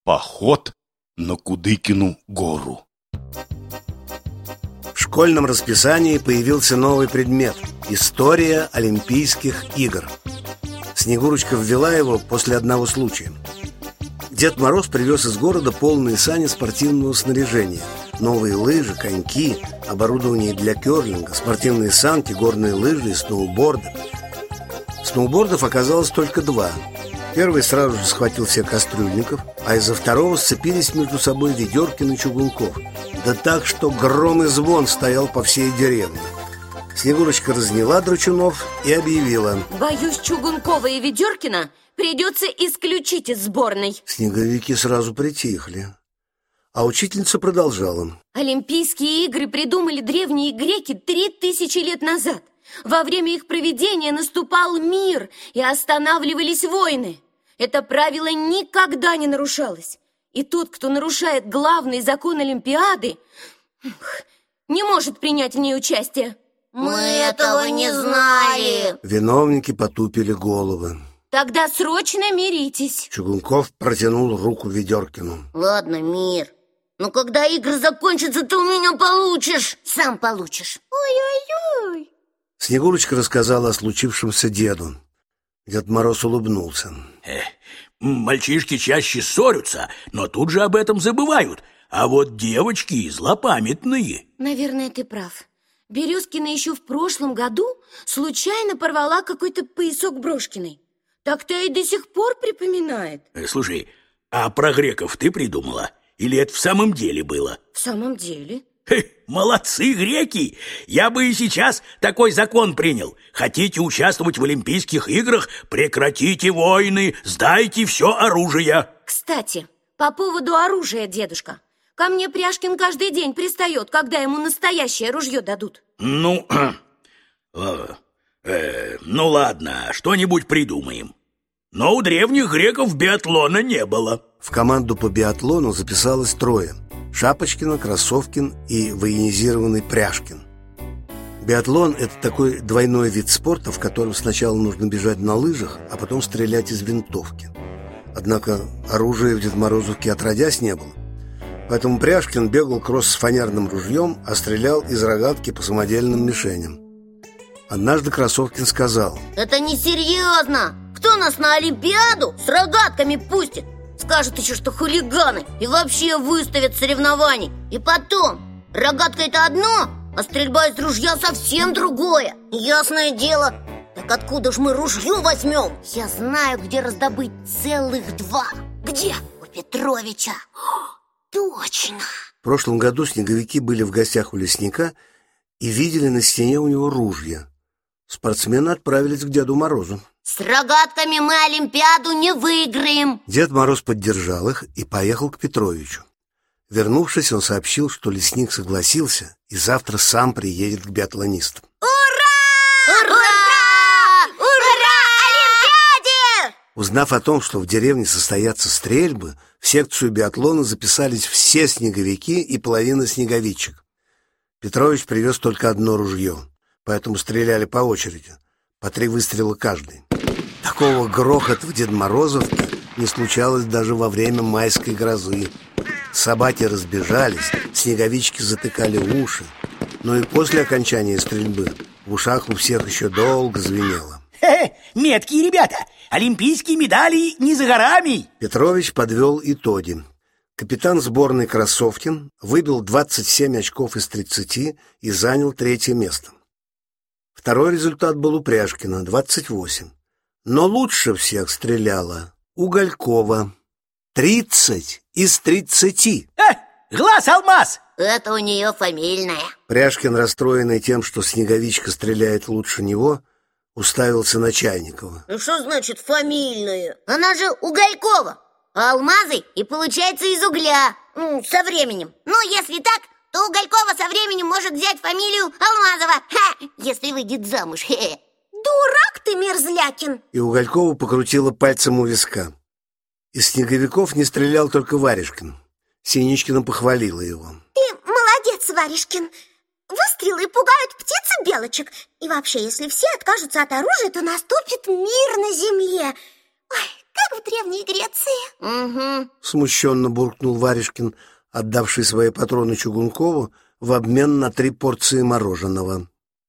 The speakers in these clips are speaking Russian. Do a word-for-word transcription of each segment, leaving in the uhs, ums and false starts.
Поход на Кудыкину гору. В школьном расписании появился новый предмет – история Олимпийских игр. Снегурочка ввела его после одного случая. Дед Мороз привез из города полные сани спортивного снаряжения. Новые лыжи, коньки, оборудование для керлинга, спортивные санки, горные лыжи и сноуборды. Сноубордов оказалось только два. Первый сразу же схватил всех кастрюльников, а из-за второго сцепились между собой Ведеркин и Чугунков. Да так, что гром и звон стоял по всей деревне. Снегурочка разняла драчунов и объявила: боюсь, Чугункова и Ведеркина придется исключить из сборной. Снеговики сразу притихли. А учительница продолжала: Олимпийские игры придумали древние греки три тысячи лет назад. Во время их проведения наступал мир и останавливались войны. Это правило никогда не нарушалось. И тот, кто нарушает главный закон Олимпиады, не может принять в ней участие. Мы этого не знали. Виновники потупили головы. Тогда срочно миритесь. Чугунков протянул руку Ведеркину. Ладно, Мир, но когда игры закончатся, ты у меня получишь. Сам получишь. Ой-ой-ой. Снегурочка рассказала о случившемся деду. Дед Мороз улыбнулся. Эх, мальчишки чаще ссорятся, но тут же об этом забывают. А вот девочки злопамятные. Наверное, ты прав. Березкина еще в прошлом году случайно порвала какой-то поясок Брошкиной. Так-то и до сих пор припоминает. э, Слушай, а про греков ты придумала? Или это в самом деле было? В самом деле? Хе, молодцы греки! Я бы и сейчас такой закон принял. Хотите участвовать в Олимпийских играх? Прекратите войны, сдайте все оружие. Кстати, по поводу оружия, дедушка. Ко мне Пряшкин каждый день пристает, когда ему настоящее ружье дадут. Ну, э, э, ну ладно, что-нибудь придумаем. Но у древних греков биатлона не было. В команду по биатлону записалось трое: Шапочкина, Кроссовкин и военизированный Пряшкин. Биатлон – это такой двойной вид спорта, в котором сначала нужно бежать на лыжах, а потом стрелять из винтовки. Однако оружия в Дед Морозовке отродясь не было. Поэтому Пряшкин бегал кросс с фанерным ружьем, а стрелял из рогатки по самодельным мишеням. Однажды Кроссовкин сказал: это несерьезно. Кто нас на Олимпиаду с рогатками пустит? Скажет еще, что хулиганы, и вообще выставят соревнований. И потом, рогатка это одно, а стрельба из ружья совсем другое. Ясное дело. Так откуда ж мы ружье возьмем? Я знаю, где раздобыть целых два. Где? У Петровича. Точно. В прошлом году снеговики были в гостях у лесника и видели на стене у него ружья. Спортсмены отправились к Деду Морозу. С рогатками мы Олимпиаду не выиграем. Дед Мороз поддержал их и поехал к Петровичу. Вернувшись, он сообщил, что лесник согласился и завтра сам приедет к биатлонистам. Ура! Ура! Ура! Олимпиаде! Узнав о том, что в деревне состоятся стрельбы, в секцию биатлона записались все снеговики и половина снеговичек. Петрович привез только одно ружье, поэтому стреляли по очереди, по три выстрела каждый. Такого грохота в Дед Морозовке не случалось даже во время майской грозы. Собаки разбежались, снеговички затыкали уши. Но и после окончания стрельбы в ушах у всех еще долго звенело. Хе-хе, меткие ребята! Олимпийские медали не за горами! Петрович подвел итоги. Капитан сборной Кроссовкин выбил двадцать семь очков из тридцати и занял третье место. Второй результат был у Пряшкина – двадцать восемь. Но лучше всех стреляла Уголькова – тридцать из тридцати. Э, глаз-алмаз! Это у нее фамильная. Пряшкин, расстроенный тем, что снеговичка стреляет лучше него, уставился на Чайникова. Ну что значит фамильная? Она же Уголькова. А алмазы и получается из угля. Ну, со временем. Ну, если так, то Уголькова со временем может взять фамилию Алмазова. Ха! Если выйдет замуж. Хе-хе. Дурак ты, Мерзлякин! И Уголькова покрутила пальцем у виска. Из снеговиков не стрелял только Варежкин. Синичкина похвалила его. Ты молодец, Варежкин. Выстрелы пугают птиц и белочек. И вообще, если все откажутся от оружия, то наступит мир на земле. Ой, как в Древней Греции. Угу. Смущенно буркнул Варежкин, отдавший свои патроны Чугункову в обмен на три порции мороженого.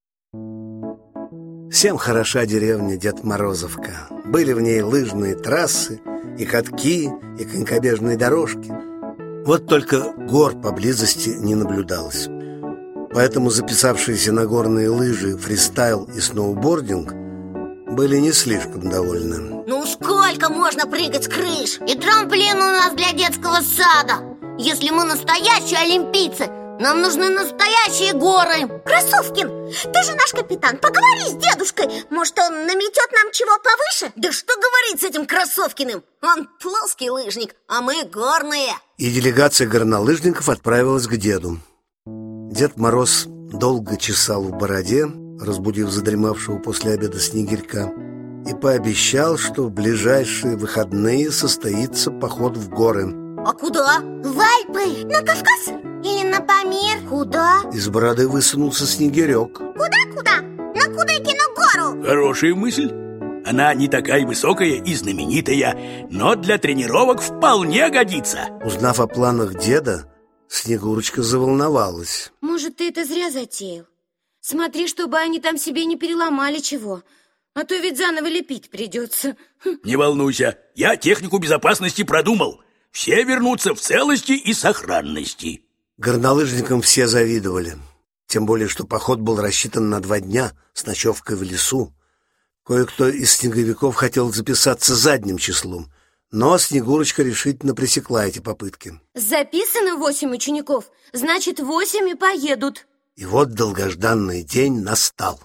Всем хороша деревня Дед Морозовка. Были в ней лыжные трассы, и катки, и конькобежные дорожки. Вот только гор поблизости не наблюдалось. Поэтому записавшиеся на горные лыжи, фристайл и сноубординг были не слишком довольны. Ну сколько можно прыгать с крыш? И трамплин у нас для детского сада. Если мы настоящие олимпийцы, нам нужны настоящие горы. Кроссовкин, ты же наш капитан, поговори с дедушкой. Может, он наметет нам чего повыше? Да что говорить с этим Кроссовкиным? Он плоский лыжник, а мы горные. И делегация горнолыжников отправилась к деду. Дед Мороз долго чесал в бороде, разбудив задремавшего после обеда Снегирька, и пообещал, что в ближайшие выходные состоится поход в горы. А куда? В Альпы, на Кавказ или на Памир? Куда? Из бороды высунулся Снегирек. Куда-куда? На Кудыкину гору. Хорошая мысль. Она не такая высокая и знаменитая, но для тренировок вполне годится. Узнав о планах деда, Снегурочка заволновалась. Может, ты это зря затеял? Смотри, чтобы они там себе не переломали чего, а то ведь заново лепить придется. Не волнуйся, я технику безопасности продумал. Все вернутся в целости и сохранности. Горнолыжникам все завидовали. Тем более, что поход был рассчитан на два дня с ночевкой в лесу. Кое-кто из снеговиков хотел записаться задним числом, но Снегурочка решительно пресекла эти попытки. Записано восемь учеников, значит, восемь и поедут. И вот долгожданный день настал.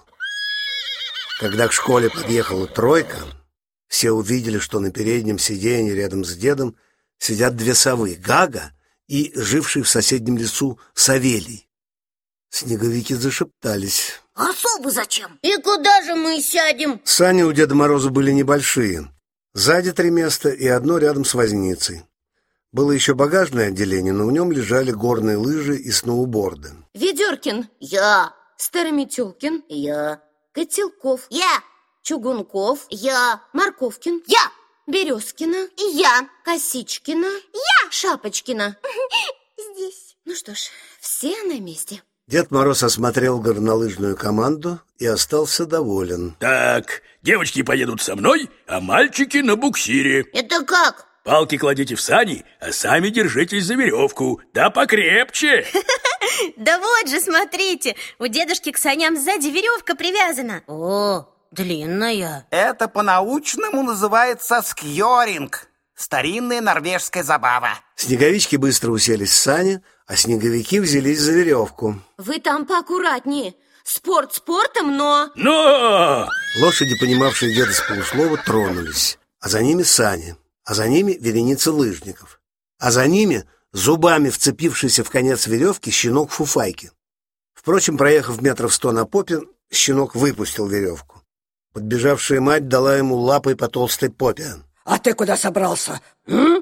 Когда к школе подъехала тройка, все увидели, что на переднем сиденье рядом с дедом сидят две совы — Гага и живший в соседнем лесу Савелий. Снеговики зашептались. А совы зачем? И куда же мы сядем? Сани у Деда Мороза были небольшие. Сзади три места и одно рядом с возницей. Было еще багажное отделение, но в нем лежали горные лыжи и сноуборды. Ведеркин. Я. Старометелкин. Я. Котелков. Я. Чугунков. Я. Морковкин. Я. Березкина. И я. Косичкина. Я. Шапочкина. Здесь. Ну что ж, все на месте. Дед Мороз осмотрел горнолыжную команду и остался доволен. Так, девочки поедут со мной, а мальчики на буксире. Это как? Палки кладите в сани, а сами держитесь за веревку. Да покрепче. Да вот же, смотрите, у дедушки к саням сзади веревка привязана. О, длинная. Это по-научному называется скьоринг. Старинная норвежская забава. Снеговички быстро уселись в сани, а снеговики взялись за веревку. Вы там поаккуратнее. Спорт спортом, но... Но! Лошади, понимавшие деда с полуслова, тронулись. А за ними сани. А за ними вереница лыжников. А за ними, зубами вцепившийся в конец веревки, щенок Фуфайки. Впрочем, проехав метров сто на попе, щенок выпустил веревку. Подбежавшая мать дала ему лапой по толстой попе. А ты куда собрался? М?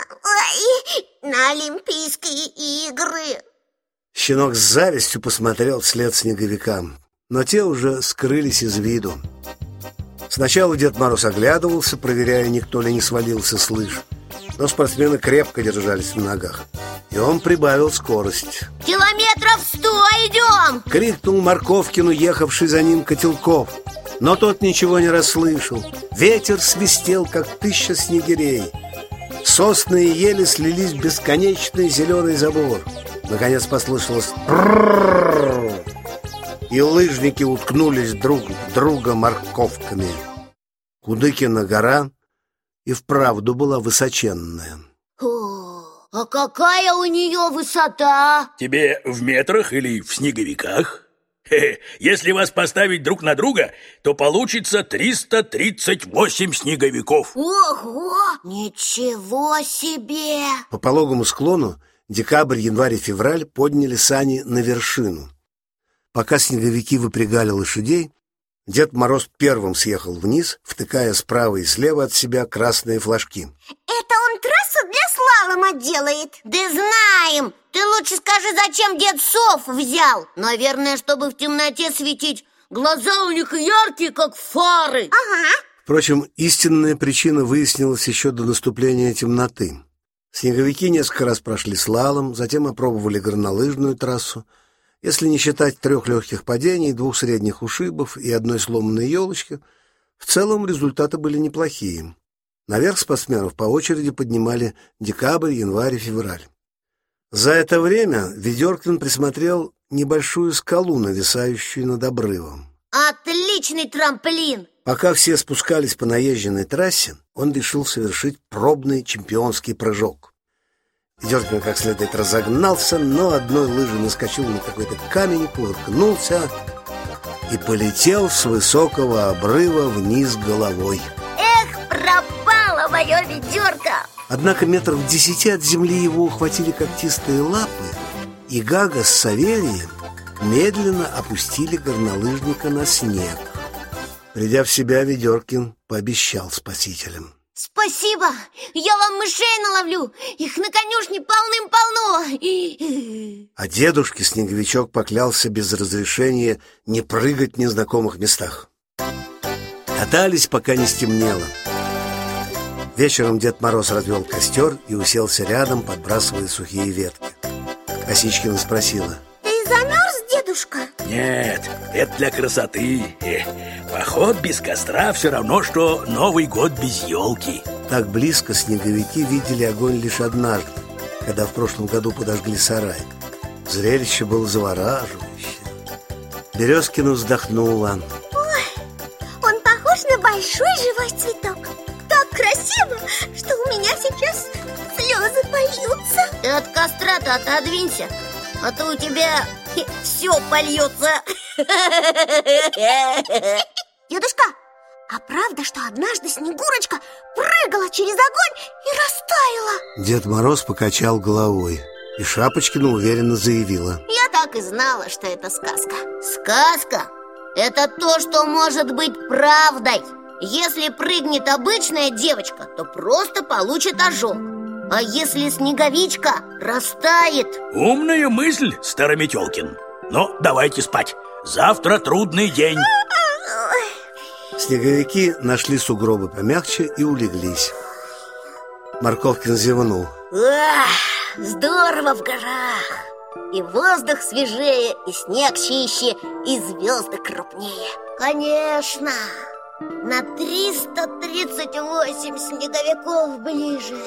Ой, на Олимпийские игры. Щенок с завистью посмотрел вслед снеговикам, но те уже скрылись из виду. Сначала Дед Мороз оглядывался, проверяя, никто ли не свалился с лыж. Но спортсмены крепко держались на ногах, и он прибавил скорость. Километров сто идем! Крикнул Морковкину, ехавший за ним Котелков. Но тот ничего не расслышал. Ветер свистел, как тысяча снегирей. Сосны и ели слились в бесконечный зеленый забор. Наконец послышалось «Пррррррр», и лыжники уткнулись друг в друга морковками. Кудыкина гора и вправду была высоченная. О, а какая у нее высота? Тебе в метрах или в снеговиках? Хе-хе. Если вас поставить друг на друга, то получится триста тридцать восемь снеговиков. Ого! Ничего себе! По пологому склону декабрь, январь и февраль подняли сани на вершину. Пока снеговики выпрягали лошадей, Дед Мороз первым съехал вниз, втыкая справа и слева от себя красные флажки. Это он трассу для слалома делает. Да знаем! Ты лучше скажи, зачем дед сов взял? Наверное, чтобы в темноте светить. Глаза у них яркие, как фары. Ага. Впрочем, истинная причина выяснилась еще до наступления темноты. Снеговики несколько раз прошли слалом, затем опробовали горнолыжную трассу. Если не считать трех легких падений, двух средних ушибов и одной сломанной елочки, в целом результаты были неплохие. Наверх спортсменов по очереди поднимали декабрь, январь и февраль. За это время Ведеркин присмотрел небольшую скалу, нависающую над обрывом. Отличный трамплин! Пока все спускались по наезженной трассе, он решил совершить пробный чемпионский прыжок. Ведеркин как следует разогнался, но одной лыжей наскочил на какой-то камень, кувыркнулся и полетел с высокого обрыва вниз головой. Эх, пропала моя ведерко! Однако метров в десяти от земли его ухватили когтистые лапы, и Гага с Савельем медленно опустили горнолыжника на снег. Придя в себя, Ведеркин пообещал спасителям: спасибо! Я вам мышей наловлю! Их на конюшне полным-полно! А дедушке Снеговичок поклялся без разрешения не прыгать в незнакомых местах. Катались, пока не стемнело. Вечером Дед Мороз развел костер и уселся рядом, подбрасывая сухие ветки. Косичкина спросила: ты замерз, дедушка? Нет, это для красоты. Поход без костра все равно, что Новый год без елки. Так близко снеговики видели огонь лишь однажды, когда в прошлом году подожгли сарай. Зрелище было завораживающее. Березкина вздохнула. Ой, он похож на большой живой цветок. Так красиво, что у меня сейчас слезы польются. Ты от костра-то отодвинься, а то у тебя все польется. Дедушка, а правда, что однажды Снегурочка прыгала через огонь и растаяла? Дед Мороз покачал головой, и Шапочкина уверенно заявила: я так и знала, что это сказка. Сказка – это то, что может быть правдой. Если прыгнет обычная девочка, то просто получит ожог. А если снеговичка растает... Умная мысль, Старометелкин. Но давайте спать. Завтра трудный день. Снеговики нашли сугробы помягче и улеглись. Морковкин зевнул. Ах, здорово в горах. И воздух свежее, и снег чище, и звезды крупнее. Конечно, на триста тридцать восемь снеговиков ближе.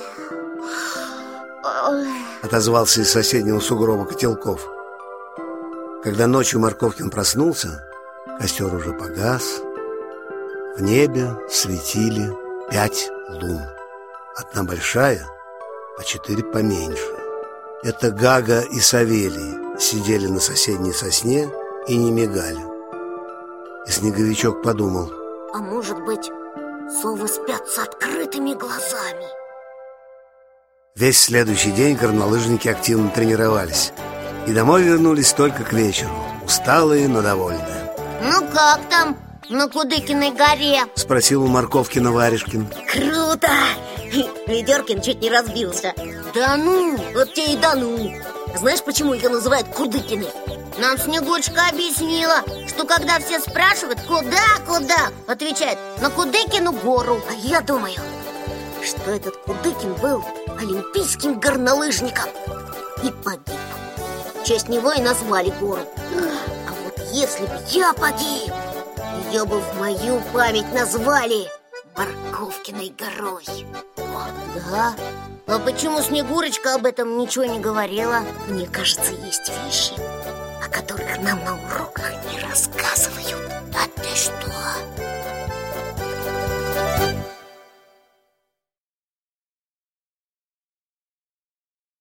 Отозвался из соседнего сугроба Котелков. Когда ночью Морковкин проснулся, костер уже погас. В небе светили пять лун. Одна большая, а четыре поменьше. Это Гага и Савелий сидели на соседней сосне и не мигали. И Снеговичок подумал: а может быть, совы спят с открытыми глазами? Весь следующий день горнолыжники активно тренировались. И домой вернулись только к вечеру, усталые, но довольные. Ну как там на Кудыкиной горе? Спросил у Морковкина Варежкин. Круто! Ведеркин чуть не разбился. Да ну, вот тебе и да ну. Знаешь, почему ее называют Кудыкиной? Нам Снегурочка объяснила, что когда все спрашивают, куда, куда, отвечает: на Кудыкину гору. А я думаю, что этот Кудыкин был олимпийским горнолыжником и погиб. В честь него и назвали гору. А вот если бы я погиб, ее бы в мою память назвали Морковкиной горой. О, да? А почему Снегурочка об этом ничего не говорила? Мне кажется, есть вещи, о которых нам на уроках не рассказывают. Да ты что?